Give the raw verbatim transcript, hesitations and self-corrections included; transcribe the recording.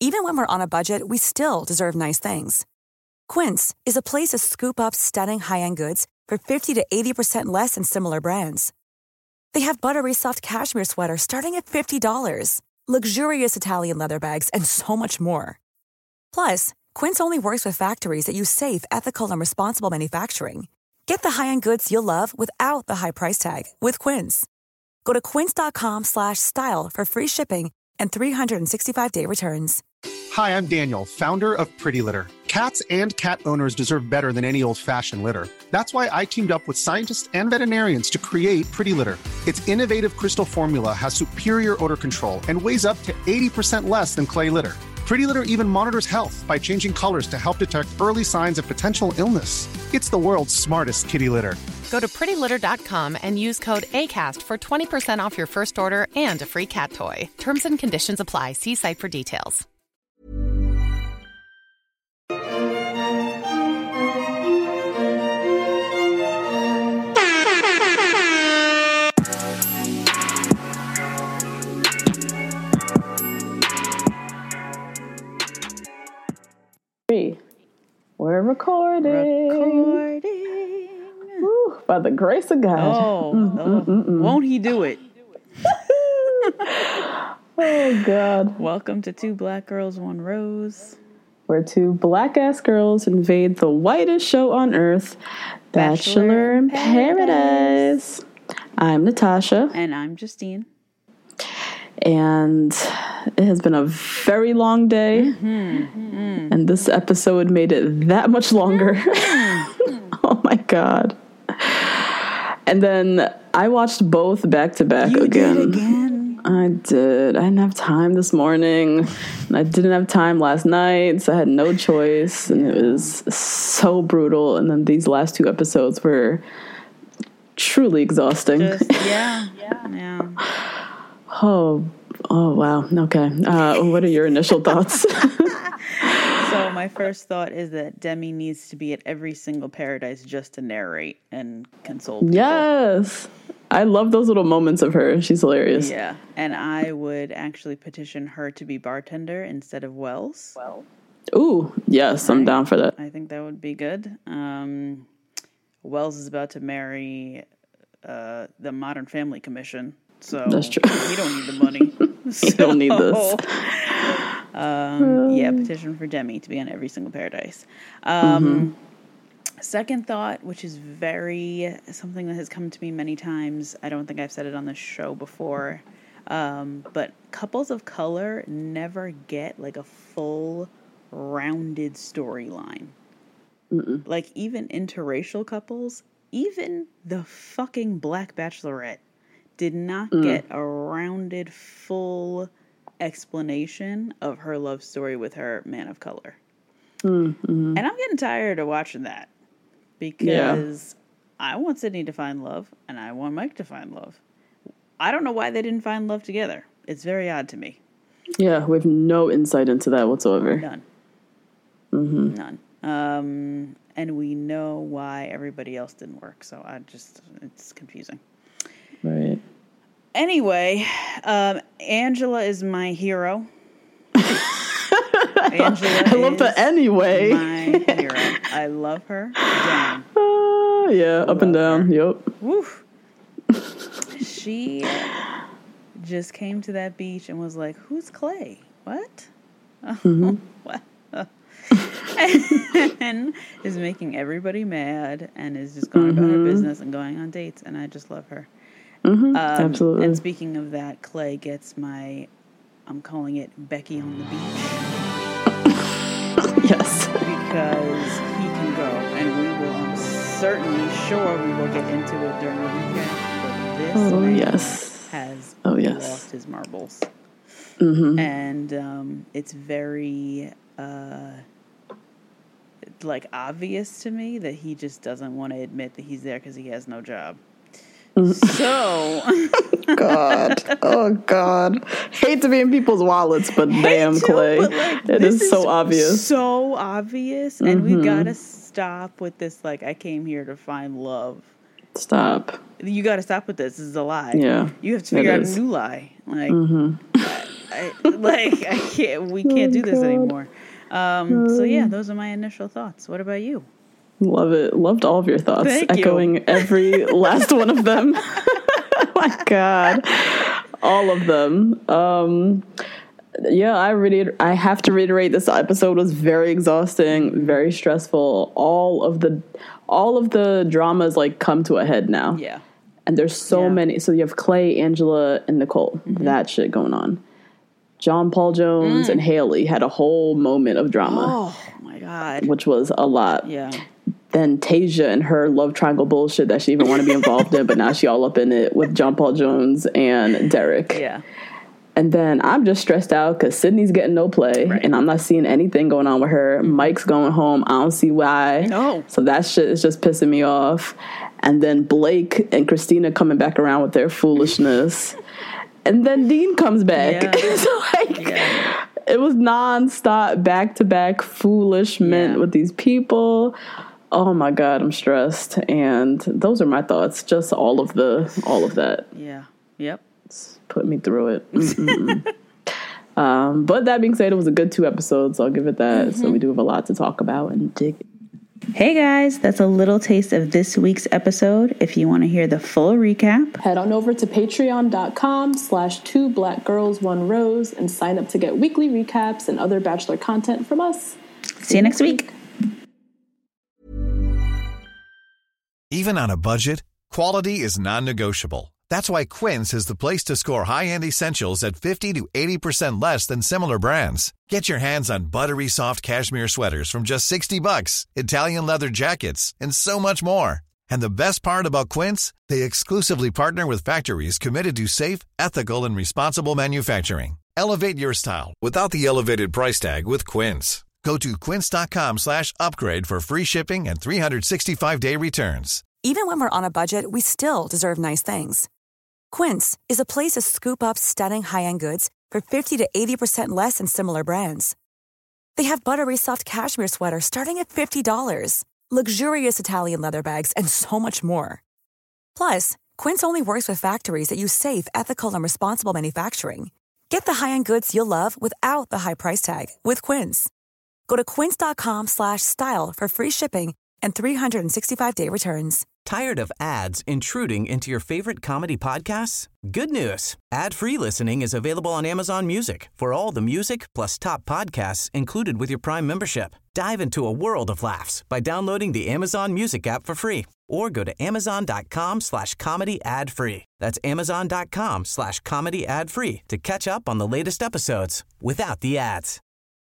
Even when we're on a budget, we still deserve nice things. Quince is a place to scoop up stunning high-end goods for fifty to eighty percent less than similar brands. They have buttery soft cashmere sweaters starting at fifty dollars, luxurious Italian leather bags, and so much more. Plus, Quince only works with factories that use safe, ethical, and responsible manufacturing. Get the high-end goods you'll love without the high price tag with Quince. Go to quince.com slash style for free shipping and three sixty-five day returns. Hi, I'm Daniel, founder of Pretty Litter. Cats and cat owners deserve better than any old-fashioned litter. That's why I teamed up with scientists and veterinarians to create Pretty Litter. Its innovative crystal formula has superior odor control and weighs up to eighty percent less than clay litter. Pretty Litter even monitors health by changing colors to help detect early signs of potential illness. It's the world's smartest kitty litter. Go to pretty litter dot com and use code ACAST for twenty percent off your first order and a free cat toy. Terms and conditions apply. See site for details. We're recording. Recording. Woo, by the grace of God. Oh, mm, oh. Mm, mm, mm. Won't he do it? Oh, God. Welcome to Two Black Girls, One Rose. Where two black-ass girls invade the whitest show on earth, Bachelor, Bachelor in Paradise. Paradise. I'm Natasha. And I'm Justine. And it has been a very long day. Mm-hmm. Mm-hmm. And this episode made it that much longer. Mm-hmm. Oh, my God. And then I watched both back to back you again. Did again. I did. I didn't have time this morning. And I didn't have time last night, so I had no choice. And it was so brutal. And then these last two episodes were truly exhausting. Just, yeah, yeah, yeah. Oh, oh, wow. Okay. Uh, what are your initial thoughts? So my first thought is that Demi needs to be at every single paradise just to narrate and console people. Yes. I love those little moments of her. She's hilarious. Yeah. And I would actually petition her to be bartender instead of Wells. Well. Ooh, yes. I'm down for that. I think that would be good. Um, Wells is about to marry uh, the Modern Family Commission. So that's true. We don't need the money. We so, don't need this. Um, yeah, petition for Demi to be on every single paradise. Um, mm-hmm. Second thought, which is very something that has come to me many times. I don't think I've said it on the show before, um, but couples of color never get like a full, rounded storyline. Like even interracial couples, even the fucking Black Bachelorette did not mm. get a rounded, full explanation of her love story with her man of color. Mm-hmm. And I'm getting tired of watching that because yeah. I want Sydney to find love and I want Mike to find love. I don't know why they didn't find love together. It's very odd to me. Yeah, we have no insight into that whatsoever. None. Mm-hmm. None. Um, and we know why everybody else didn't work. So I just, it's confusing. Right. Anyway, um, Angela is my hero. Angela I love the anyway. My hero. I love her. Down. Uh, yeah, up and down. Her. Yep. Woof. She just came to that beach and was like, "Who's Clay? What? Mm-hmm. What?" And is making everybody mad and is just going mm-hmm. about her business and going on dates, and I just love her. Mm-hmm. Um, Absolutely. And speaking of that, Clay gets my, I'm calling it Becky on the beach. Yes. Because he can go, and we will, I'm certainly sure we will get into it during the weekend. But this oh, man yes. has oh, yes. lost his marbles. Mm-hmm. And um, it's very, uh, like, obvious to me that he just doesn't want to admit that he's there because he has no job. So, God, oh God, hate to be in people's wallets, but damn, to, Clay, but like, it is so is obvious, so obvious, and mm-hmm. we gotta stop with this. Like, I came here to find love. Stop. You gotta stop with this. This is a lie. Yeah, you have to figure out is. a new lie. Like, mm-hmm. I, like I can't. We can't do this anymore. Um, so yeah, those are my initial thoughts. What about you? Love it. Loved all of your thoughts. Thank Echoing you. every last one of them. Oh my God. All of them. Um, yeah, I really, I have to reiterate, this episode was very exhausting, very stressful. All of the, all of the dramas like come to a head now. Yeah. And there's so yeah. many. So you have Clay, Angela, and Nicole. Mm-hmm. That shit going on. John Paul Jones mm. and Haley had a whole moment of drama. Oh my God. Which was a lot. Yeah. Then Tasia and her love triangle bullshit that she even want to be involved in, but now she all up in it with John Paul Jones and Derek. Yeah. And then I'm just stressed out because Sydney's getting no play, right. and I'm not seeing anything going on with her. Mike's going home. I don't see why. No. So that shit is just pissing me off. And then Blake and Christina coming back around with their foolishness. And then Dean comes back. Yeah. So like, yeah. it was nonstop, back-to-back foolishment yeah. with these people. Oh my God, I'm stressed. And those are my thoughts. Just all of the, all of that. Yeah. Yep. It's put me through it. um, but that being said, it was a good two episodes. So I'll give it that. Mm-hmm. So we do have a lot to talk about and dig. Hey guys, that's a little taste of this week's episode. If you want to hear the full recap, head on over to patreon.com slash two black girls, one rose and sign up to get weekly recaps and other Bachelor content from us. See you next week. Even on a budget, quality is non-negotiable. That's why Quince is the place to score high-end essentials at fifty to eighty percent less than similar brands. Get your hands on buttery soft cashmere sweaters from just sixty bucks, Italian leather jackets, and so much more. And the best part about Quince, they exclusively partner with factories committed to safe, ethical, and responsible manufacturing. Elevate your style without the elevated price tag with Quince. Go to quince.com slash upgrade for free shipping and three sixty-five day returns. Even when we're on a budget, we still deserve nice things. Quince is a place to scoop up stunning high-end goods for fifty to eighty percent less than similar brands. They have buttery soft cashmere sweaters starting at fifty dollars, luxurious Italian leather bags, and so much more. Plus, Quince only works with factories that use safe, ethical, and responsible manufacturing. Get the high-end goods you'll love without the high price tag with Quince. Go to quince.com slash style for free shipping and three sixty-five day returns. Tired of ads intruding into your favorite comedy podcasts? Good news. Ad-free listening is available on Amazon Music for all the music plus top podcasts included with your Prime membership. Dive into a world of laughs by downloading the Amazon Music app for free or go to amazon.com slash comedy ad free. That's amazon.com slash comedy ad free to catch up on the latest episodes without the ads.